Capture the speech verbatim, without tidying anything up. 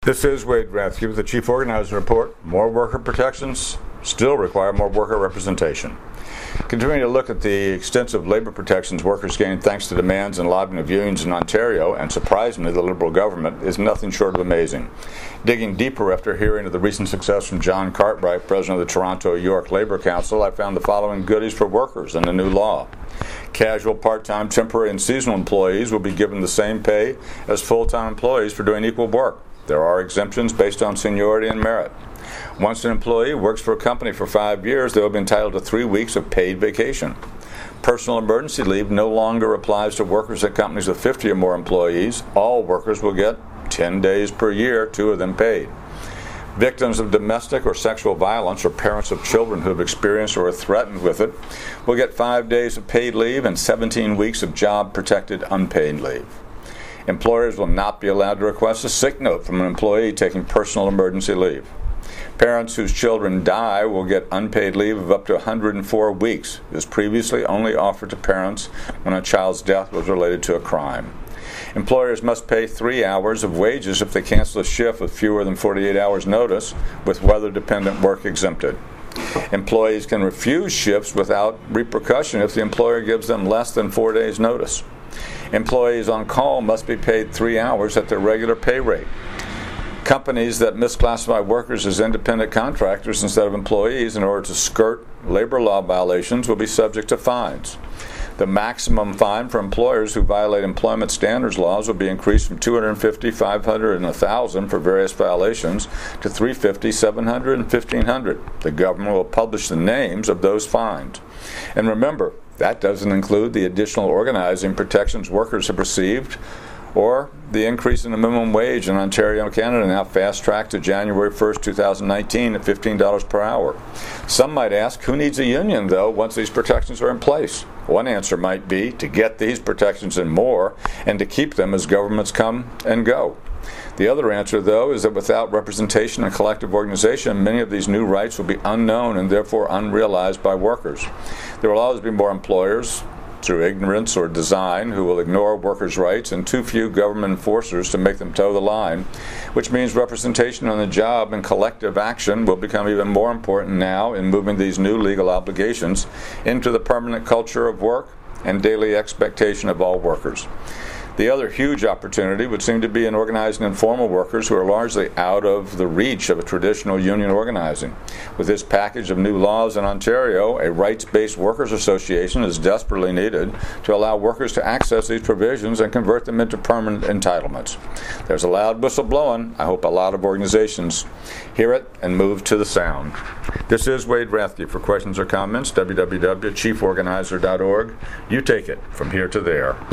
This is Wade Rathke with the Chief Organizer Report. More worker protections still require more worker representation. Continuing to look at the extensive labor protections workers gain thanks to demands and lobbying of unions in Ontario, and surprisingly the Liberal government, is nothing short of amazing. Digging deeper after hearing of the recent success from John Cartwright, president of the Toronto York Labour Council, I found the following goodies for workers in the new law. Casual, part-time, temporary, and seasonal employees will be given the same pay as full-time employees for doing equal work. There are exemptions based on seniority and merit. Once an employee works for a company for five years, they will be entitled to three weeks of paid vacation. Personal emergency leave no longer applies to workers at companies with fifty or more employees. All workers will get ten days per year, two of them paid. Victims of domestic or sexual violence or parents of children who have experienced or are threatened with it will get five days of paid leave and seventeen weeks of job-protected unpaid leave. Employers will not be allowed to request a sick note from an employee taking personal emergency leave. Parents whose children die will get unpaid leave of up to one hundred four weeks. It was previously only offered to parents when a child's death was related to a crime. Employers must pay three hours of wages if they cancel a shift with fewer than forty-eight hours notice, with weather-dependent work exempted. Employees can refuse shifts without repercussion if the employer gives them less than four days' notice. Employees on call must be paid three hours at their regular pay rate. Companies that misclassify workers as independent contractors instead of employees in order to skirt labor law violations will be subject to fines. The maximum fine for employers who violate employment standards laws will be increased from two hundred fifty dollars, five hundred dollars, and one thousand dollars for various violations to three hundred fifty dollars, seven hundred dollars, and fifteen hundred dollars. The government will publish the names of those fines. And remember, that doesn't include the additional organizing protections workers have received or the increase in the minimum wage in Ontario and Canada, now fast-tracked to January first, two thousand nineteen at fifteen dollars per hour. Some might ask, who needs a union, though, once these protections are in place? One answer might be to get these protections and more, and to keep them as governments come and go. The other answer, though, is that without representation and collective organization, many of these new rights will be unknown and therefore unrealized by workers. There will always be more employers, through ignorance or design, who will ignore workers' rights, and too few government enforcers to make them toe the line, which means representation on the job and collective action will become even more important now in moving these new legal obligations into the permanent culture of work and daily expectation of all workers. The other huge opportunity would seem to be in organizing informal workers who are largely out of the reach of a traditional union organizing. With this package of new laws in Ontario, a rights-based workers association is desperately needed to allow workers to access these provisions and convert them into permanent entitlements. There's a loud whistle blowing. I hope a lot of organizations hear it and move to the sound. This is Wade Rathke. For questions or comments, w w w dot chief organizer dot org. You take it from here to there.